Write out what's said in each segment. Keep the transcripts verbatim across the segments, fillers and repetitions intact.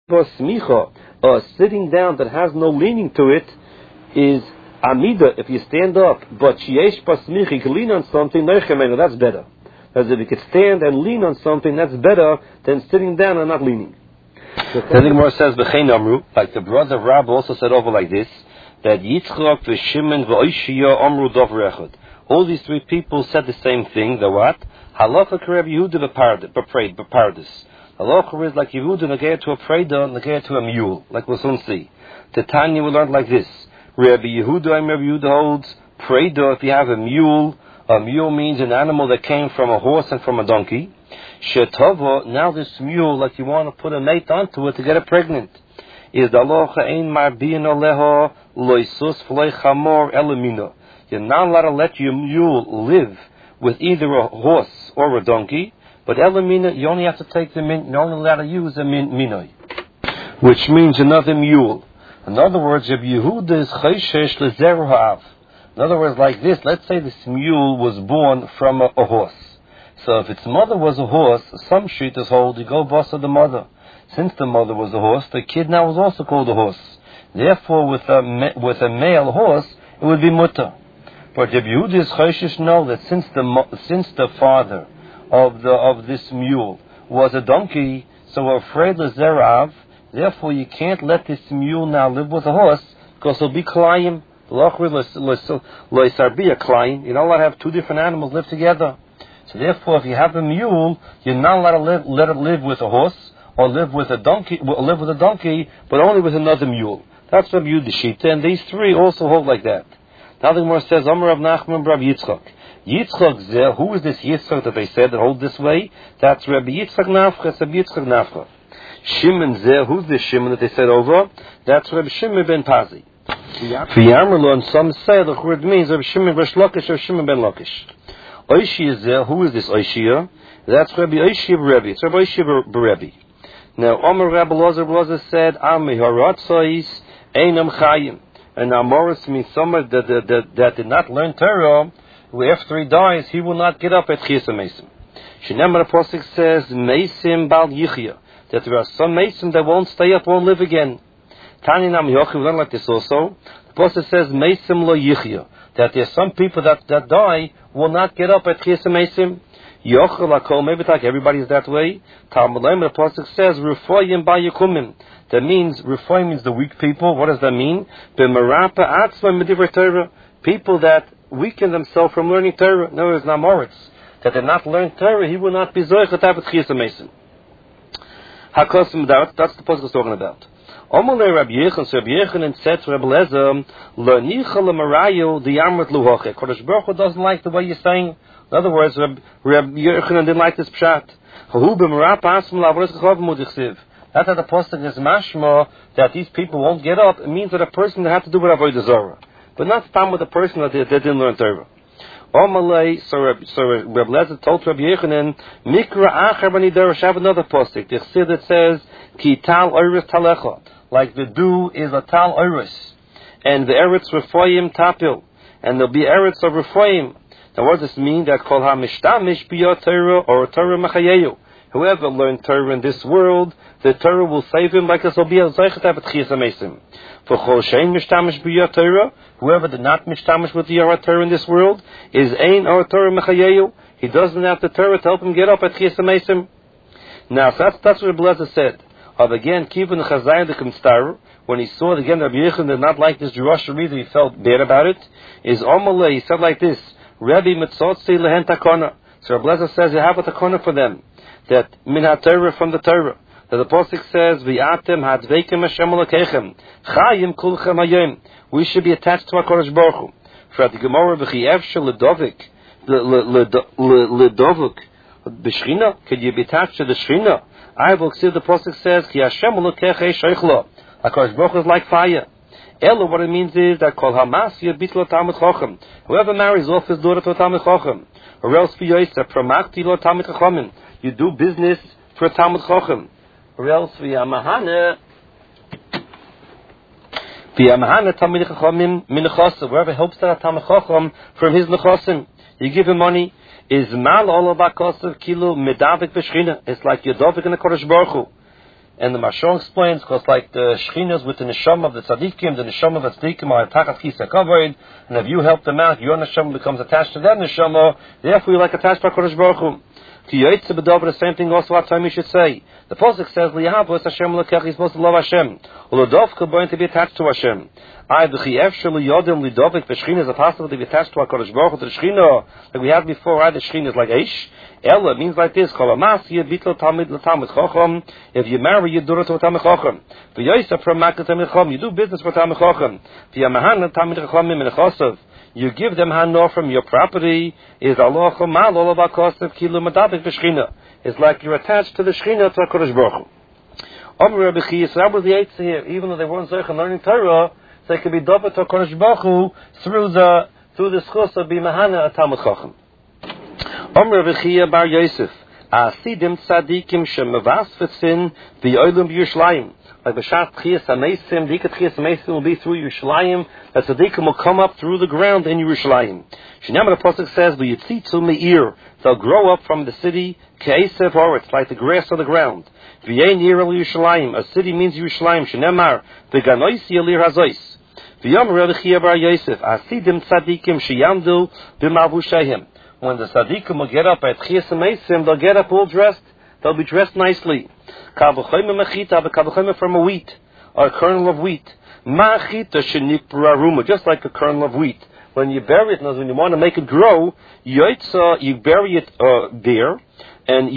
smicha, uh, sitting down that has no leaning to it, is amida, if you stand up, but sheyesh basmicha, you can lean on something, that's better. As if you could stand and lean on something, that's better than sitting down and not leaning. The Gemara says, B'chein Amru, like the brother of Rab also said over like this, that Yitzchak, V'Shimon, V'Oishiyah, Amru Dover Echad. All these three people said the same thing, the what? Halacha Kareb Yehuda B'Paradis. Halacha is like Yehuda Nagaya to a Preda, Nagaya to a mule, like we'll soon see. The Tanya we learned like this. Rabbi Yehuda and Rabbi Yehuda holds Preda, if you have a mule, a mule means an animal that came from a horse and from a donkey. Shetova, now this mule, like you want to put a mate onto it to get it pregnant, is the halacha ein marbiin aleha loisus v'loi chamor elamina. You're not allowed to let your mule live with either a horse or a donkey, but elamina, you only have to take the min, you're only allowed to use a min, minoi, which means another mule. In other words, Rabbi Yehuda is chayshesh lezer ha'av. In other words, like this, let's say this mule was born from a, a horse. So if its mother was a horse, some shittas hold, you go boss of the mother. Since the mother was a horse, the kid now was also called a horse. Therefore, with a with a male horse, it would be mutter. But Rabbi Yehuda's chayshish know that since the since the father of the of this mule was a donkey, so we're afraid l'zerav. Therefore, you can't let this mule now live with a horse because it'll be klayim. Loisarbi a klayim. You're not allowed to have two different animals live together. So therefore, if you have a mule, you're not allowed to live, let it live with a horse or live with a donkey, or live with a donkey, but only with another mule. That's Rabbi Yehuda Shita, and these three also hold like that. Now the Gemara says, Amar Rav Nachman Rav Yitzchak. Yitzchak Zeh, who is this Yitzchak that they said that hold this way? That's Rabbi Yitzchak Nafcha. It's Rabbi Yitzchak Nafcha. Shimon Zeh, who's this Shimon that they said over? That's Rabbi Shimon ben Pazi. V'yamerlo, and some say the word means Rabbi Shimon ben Lakish or Shimon ben Lakish. Oishi is there. Who is this Oishia? That's Rabbi Oishi Berebi. It's Rabbi Oishi Berebi. Now, Omer Rabbi Lozer Lozer said, Ami Haratzais Einam Chayim. And now Morris means someone that, that, that, that did not learn Torah, who after he dies, he will not get up at Chiyasa Mesim. Shinemar Apostle says, Mesim Bal Yichya. That there are some Mesim that won't stay up, won't live again. Tani Nam Yochi, we learn like this also. The Apostle says, Mesim Lo Yichya. That there are some people that, that die will not get up at Chiyasa Mesim. Yochel HaKol, maybe like everybody is that way. Talmud Leim, the Pasuk says, Rufoyim Bayakumim. That means, Rufoyim means the weak people. What does that mean? B'marapa Atzma Medivrei Torah. People that weaken themselves from learning Torah. No, it's not Moritz. That they not learn Torah, he will not be Zoich at Chiyasa Mesim. HaKosim, that's the Pasuk is talking about. Omalei Rabbi Yechon, so Rabbi Yechon said to Rabbi Lezer, L'nicha l'marayu d'yamrit luhoche. Kodesh Baruch Hu doesn't like the way you're saying. In other words, Rabbi Yechon didn't like this pshat. Hu b'marap asm l'avodas k'chov mudichsiv. That's how the pasuk is mashma that these people won't get up. It means that a person that had to do with avodah zarah, but not spam with a person that, that didn't learn Torah. Omalei, so Rabbi so Rabbi Lezer told Rabbi Yechonin, Mikra acher b'ni derash. Have another pasuk. The chsid that says Ki tal oiris talecha. Like the dew is a tal oiris, and the eretz refoyim tapil, and there'll be eretz of refoyim. Now what does this mean? That kol ha-mishtamish b'yot Torah or Torah machayeyu. Whoever learned Torah in this world, the Torah will save him like this will be a zeichet at Chiyasa Mesim. For kol shein mishtamish b'yot Torah, whoever did not mishtamish with the Torah in this world, is ein or Torah machayeyu. He doesn't have the Torah to help him get up at Chiyasa Mesim. Now so that's, that's what Rabbi Lezer said. Of again, Kivin Chazayim the Kumstar, when he saw again Rabbi Yechon did not like this Jerush reader, he felt bad about it. Is Omalei, he said like this, Rabbi Mitzotzi Lehen Takona. So Rabbi Lezer says you have a takona for them, that Min HaTorah from the Torah. That the Pasuk says, V'atem hadveikim Hashem Elokechem, Chayim kulchem hayom. We should be attached to our Kodesh Baruch Hu. For the Gemara V'chi Efshel Ledovik, Ledovik, B'Shchina, could you be attached to the Shchina? I will see the Pasuk says, Ki Hashem Elokechem Sheichlo. HaKadosh Baruch Hu is like fire. Elo, what it means is that Kol Hamas Yabit Lo Talmid Chochem. Whoever marries off his daughter to a Talmid Chochem, or else V'Yosef Pramakti Lo Talmid Chochem. You do business for a Talmid Chochem, or else V'Yamahane V'Yamahane Talmid Chochem Min Nechosim. Whoever helps that Talmid Chochem from his Nechosim, you give him money. Is mal all about cost of kilo medavik b'shchina. It's like you're dovik in the Kodesh Baruch Hu. And the Mashon explains, because like the Shekhinahs with the Neshama of the Tzaddikim, the Neshama of the Tzaddikim are Tachat Chisa Kavod, and if you help them out, your Neshama becomes attached to that Neshama, therefore you're like attached to HaKadosh Baruch Hu. The same thing also what time you should say. The Pasuk says, Liyahavos Hashem Lekech, you're supposed to love Hashem. Ulodovka going to be attached to Hashem. I the Chiev Shelu Yodim Lidovik, the Shekhinah is possible to be attached to HaKadosh Baruch Hu, to the Shekhinah, like we had before, right? The Shekhinah is like Eish. Ella means like this, if you marry, you do it to a Talmid Chacham. You do business for Talmid Chacham. You give them hanor from your property. Is Allah all about cost of kilu madabik b'shchina. It's like you're attached to the Shechina, to HaKadosh Baruch Hu. Amr Rabbi Chia, so that was the eighth here. Even though they weren't Zochen learning Torah, they could be double to HaKadosh Baruch Hu through the through the schus of b'mahana at Talmid Chacham. Amr Rabbi Chia bar Yosef, Asidim tzadikim shemavasvetzin v'yoylum b'Yerushalayim. Like B'shat Chiyas HaMeisim, Dikat Chiyas HaMeisim will be through Yerushalayim, that tzadikim will come up through the ground in Yerushalayim. Shinam the Pasuk says, V'yitzitzu me'ir, they'll grow up from the city, Ke'esev Oretz, like the grass of the ground. V'yein yir el Yerushalayim, a city means Yerushalayim, Shinamar, V'ganoisi elir hazois. V'yom Rabbi Chia bar Yosef, Asidim tzadikim sheyamdu b'malvushayim. When the tzaddikim will get up at Chiyas HaMeisim, they'll get up all dressed, they'll be dressed nicely. From a wheat, or a kernel of wheat. Just like a kernel of wheat. When you bury it, when you want to make it grow, you bury it uh, there, and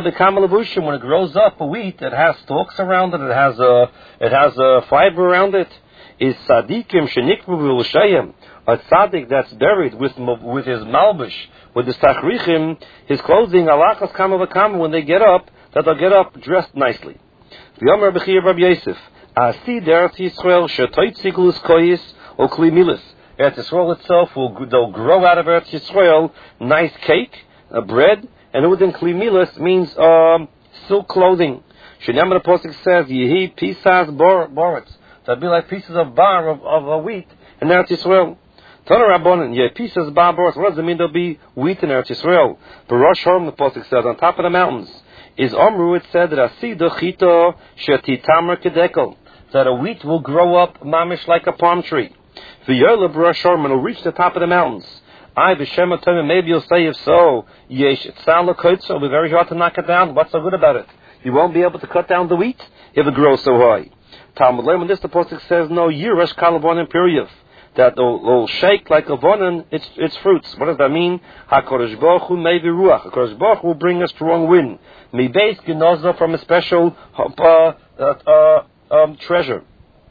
when it grows up, a wheat, it has stalks around it, it has a, it has a fiber around it. Is tzadikim shenikbu b'Yerushalayim, a tzaddik that's buried with with his malbish, with his tachrichim, his clothing, alachas kama v'kama, when they get up, that they'll get up dressed nicely. V'yomer Rabbi Chia bar Yosef, Asi Eretz Yisrael shetoitziglus koyis o kli milas. Eretz Yisrael itself will they'll grow out of Eretz Yisrael nice cake, uh, bread, and within kli milas means um, silk clothing. Shinam the Pasuk says, Yehi pisas boretz. That'll be like pieces of bar of, of uh, wheat in Eretz Yisrael. Tana Rabbanan, Yehi pisas bar boretz. What does it mean? There'll be wheat in Eretz Yisrael. B'rosh Haram, the Pasuk says, on top of the mountains. Is Omru, it said that Asida Chito Shetitamar Kedekel, that a wheat will grow up mamish like a palm tree. V'yolab Rosh Hashanah will reach the top of the mountains. I b'Shem Atomim, maybe you'll say if so, Yesh Tzal L'Koitzo, it'll be very hard to knock it down. What's so good about it? You won't be able to cut down the wheat if it grows so high. Talmud Leim, when this the Pasuk says no, Yirash Kalavonim Periyev, that will shake like a vonan, its its fruits. What does that mean? HaKadosh Baruch Hu mei v'ruach. HaKadosh Baruch Hu will bring a strong wind. Mibeis genoza, from a special uh, uh, uh, um, treasure.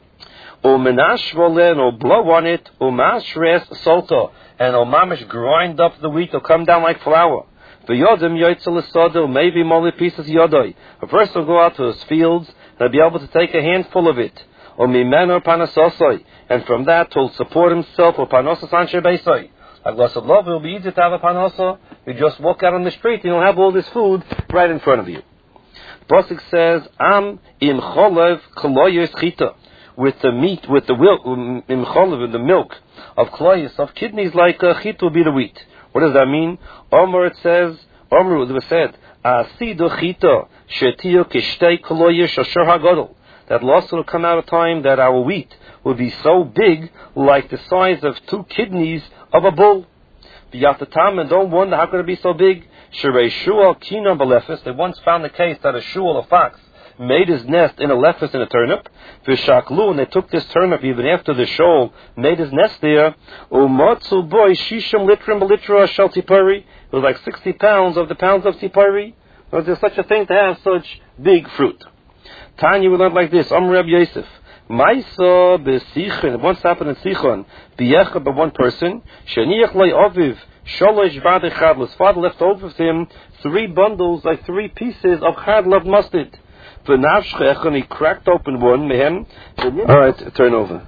U'menash volen, or blow on it. U'mashres solta, and will mamish grind up the wheat. Will come down like flour. V'yodim yoytzel l'soda, maybe molly pieces yodoi. A person will go out to his fields and he'll be able to take a handful of it. U'mimeno panasosoi, and from that he'll support himself. Or panosas anshe beisoi. Like blessed love, it will be easy to have a panosa. You just walk out on the street and you'll have all this food right in front of you. The Pasuk says, Am im cholev kloyes chita, with the meat, with the milk, im cholev, with the milk of kloyes, of kidneys like uh, chita will be the wheat. What does that mean? Omer, it says, Omer, it was said, Asido chita, shetiyo kishtei kloyes shashar hagodol, that loss will come out of time that our wheat will be so big, like the size of two kidneys of a bull. V'yatatam, and don't wonder how could it be so big. Sherei shual kinam b'lefes. They once found the case that a shul, a fox, made his nest in a lefes, in a turnip. V'shaklu, and they took this turnip even after the shul made his nest there. U'matzu boy shishim litrim b'litra shel tipari. It was like sixty pounds of the pounds of tipari. Was there such a thing to have such big fruit? Tanya, we learned like this. Amr Rabbi Yosef. Maisa b'sichon, once happened in Sichon, b'yecha by one person, sheniach lei aviv, sholosh v'adei chadl, his father left over with him three bundles, like three pieces of chadl of mustard. V'navshchech, and he cracked open one, mehem. Alright, turn over.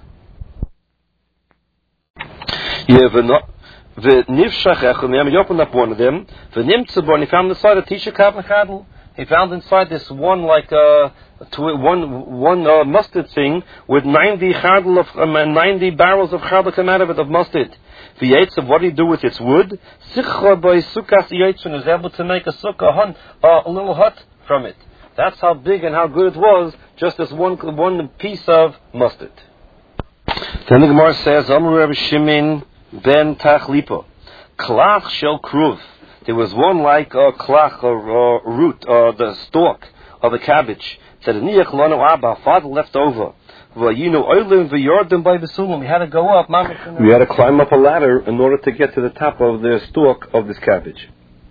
Yeah, v'nivshachech, and he opened up one of them, v'nimtzabon, he found inside a tisha kav chadl. He found inside this one, like, uh, one one uh, mustard thing with ninety chadl of um, ninety barrels of chadl come out of it of mustard. The yates of what do you do with its wood? Sichra by sukas yates, and is able to make a sukkah, uh, a little hut from it. That's how big and how good it was, just as one one piece of mustard. Then the Gemara says, Amar Rabbi Shimon ben Tachlipa, klach shel kruv. There was one like a klach, or a root, or the stalk of a cabbage. Said, Niach lanu abba, father left over. You know, oilim v'yordim by v'sulim. We had to go up. We had to climb up a ladder in order to get to the top of the stalk of this cabbage.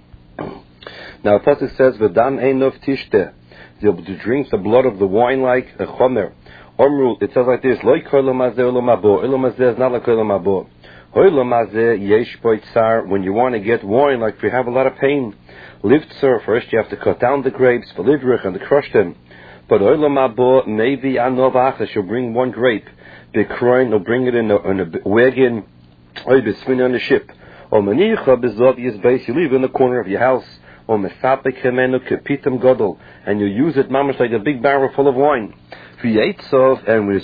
Now, the pasuk says, "V'dam einov tishteh." To drink the blood of the wine like a chomer. Omru, it says like this: Loi kol lamazeh ulamabo. Ulamazeh is not like ulamabo. Hoi lamazeh yesh boi tsar. When you want to get wine, like if you have a lot of pain, livtzer. First, you have to cut down the grapes, v'livrich, and to crush them. But oilamabo maybe anovach. She'll bring one grape. Bikroin, they'll bring it in a, in a wagon. Oy besmin on the ship. Or manicha bezov yizbeis. You leave it in the corner of your house. Or mesapek hemenu kepitam godol, and you use it mamash like a big barrel full of wine. V'yeitzov, and with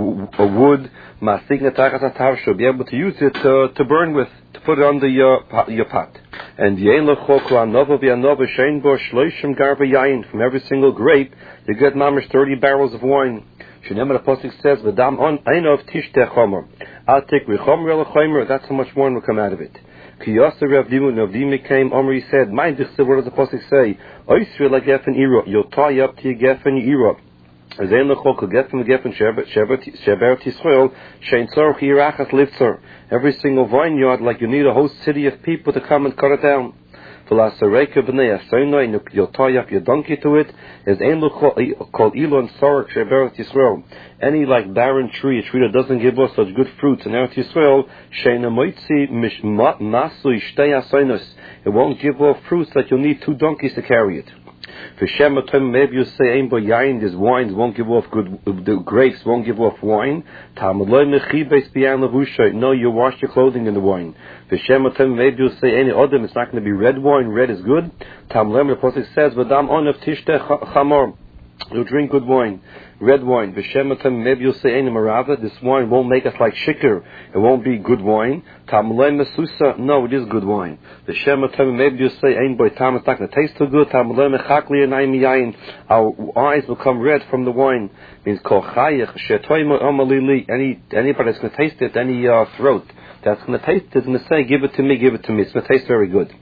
a wood, masig netachas atav, she'll be able to use it uh, to burn with, to put it on the uh, your pot. And v'yein lechok anova v'anova shein bo shloishim gar v'yayin. From every single grape, you get mamash thirty barrels of wine. Shenemar the pasuk says, "V'dam on einov tishteh chomer." Atik v'chomer el. That's how much wine will come out of it. Kiyasa Rav Dimu, Rav Dimu came, Omri said, "My dichsev, what does the pasuk say? Oisri like gefen ira. You'll tie up to your gefen ira. Azein lechol gefen gefen sheber tisrael shein tzorch irachas livtzer. Every single vineyard, like you need a whole city of people to come and cut it down. V'lasareka b'nei asoinoi, and you'll tie up your donkey to it. Is ein lechol ilon tzorch sheber tisrael. Any like barren tree, a tree that doesn't give us such good fruits in Eretz Yisrael, sheina moitzi masui shtei asoinos. It won't give off fruits that you'll need two donkeys to carry it. V'shem atom, maybe you say ein bo yain, these wines won't give off good, the grapes won't give off wine. Tamaloi mechibes biyan levushay. No, you wash your clothing in the wine. V'shem atom, maybe you say any odem, it's not going to be red wine. Red is good. Tamaloi, the pasuk says, v'dam onev tishteh chamor. You'll drink good wine, red wine. V'shematem, maybe you'll say, "Ein marava." This wine won't make us like shikr. It won't be good wine. Tamalei mesusa. No, it is good wine. V'shematem, maybe you'll say, "Ein boy tam." It's not going to taste too good. Tamalei mechakli enayim yayin. Our eyes will come red from the wine. Means kol chayich shetoyim amalili. Any anybody that's going to taste it, any uh, throat that's going to taste it is going to say, "Give it to me, give it to me." It's going to taste very good.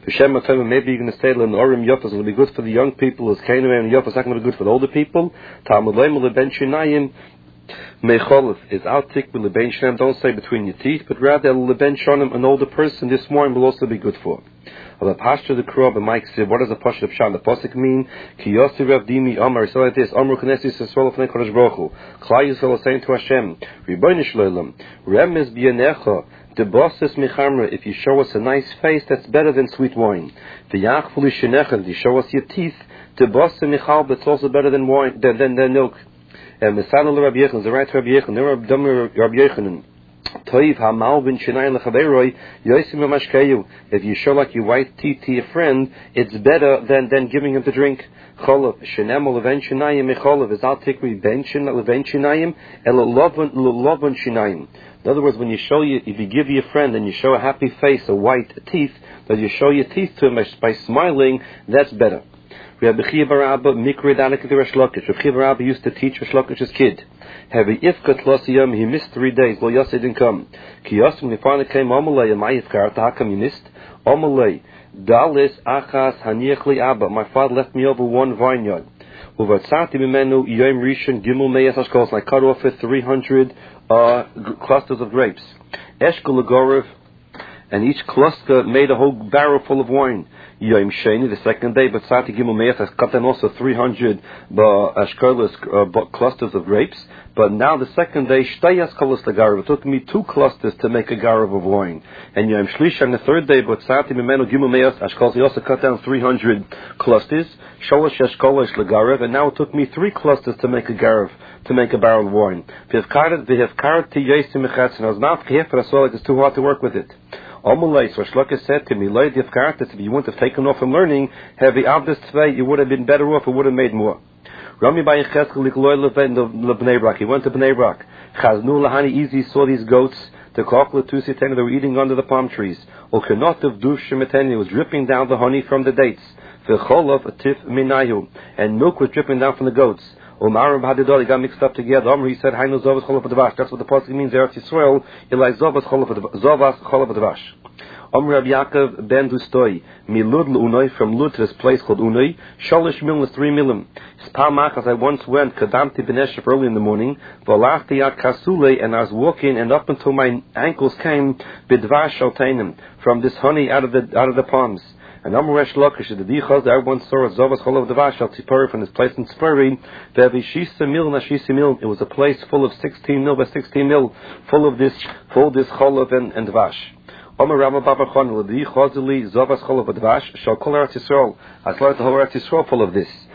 Maybe you're going to say that Orim Yofas is going to be good for the young people, as Canaan and Yofas is not going to be good for the older people. Talmud Leim Leben Shinayim Mecholef is outik with Leben Shinayim. Don't say between your teeth, but rather Leben Shonim, an older person, this wine will also be good for. Of the pasture the Krov and Mike said, what does the pasture of Shan the Pasuk mean? Ki Yosi Rav Dimi Amar. So like this: Amru Knesset Yisrael Fnei Kodesh Baruch Hu. Klal Yisrael is saying to Hashem, Ribono Shel Olam, Remez B'Yanecha. If you show us a nice face, that's better than sweet wine. If you show us your teeth, that's also better than wine, than, than, than milk. And the right to Rabbi Yechanan. If you show like your white teeth to your friend, it's better than, than giving him to drink. In other words, when you show you, if you give your friend and you show a happy face, a white teeth, that you show your teeth to him by smiling, that's better. Rabbi Chia bar Abba Mikra Danik to Resh Lakish. Rabbi Chia bar Abba used to teach Resh Lakish's kid. Heavy ifkat losiyam, he missed three days. Lo Yossi didn't come. Ki Yossi, when he finally came, Omalei, and my ifkar, how come you missed? Omalei, Dalis achas haniachli Abba. My father left me over one vineyard. Uvatzati mimenu yom rishon gimel meyas ashkols. I cut off it three hundred uh, g- clusters of grapes. Eshkol agoriv, and each cluster made a whole barrel full of wine. Yom Sheni, the second day, but Sati Gimel Me'ach, I cut them also three hundred ashkolas, uh, clusters of grapes. But now the second day, Shtei Ashkolas Lagarav. It took me two clusters to make a garav of wine. And Yom Shlish on the third day, but Sati Mimenu Gimel Me'ach ashkolas, he also cut down three hundred clusters. Sholosh Ashkolas Lagarav, and now it took me three clusters to make a garav, to make a barrel of wine. V'hevkaret v'hevkaret Yesim Mechatz, and I was not careful, I saw like it's too hard to work with it. Amalei, so Shlaka said to me, Leid Yevkartas, if you wouldn't have taken off from learning, heavy Abdas Tvei, you would have been better off, it would have made more. Rami Bayin Cheskel Likloy Lebnei Brak, he went to Bnei Brak. Chaznu Lahani Easy saw these goats, the Kokla Tusitena, they were eating under the palm trees. Okenot of Dush Shemeteni was dripping down the honey from the dates. v'cholav tif minayu, and milk was dripping down from the goats. Umarim hadidol, he got mixed up together. Omri, he said, Hainu zovas cholav advash. That's what the pasuk means. Eretz Yisrael, Eli zovas cholav advash. Omri Rabbi Yaakov ben Dustoi, milud l'unoi, from Lud to this place called Unoi. Shalish milim is three milim. Spamach, as I once went, kadamti b'neshef early in the morning. V'alachti yad kasule, and I was walking, and up until my ankles came b'dvash shaltainim, from this honey out of the out of the palms. And Amresh Lakish, the Dichos, everyone saw Zovas Cholav Devash al Tzipori from this place in Tzipori. Ve'avishisa mil nashisa mil. It was a place full of sixteen mil by sixteen mil, full of this, full of this Cholav and, and Devash. Omer Rama Baba Chon, the Dichos Zovas Cholav Devash shall call Eretz Yisrael. I saw the whole Eretz Yisrael full of this.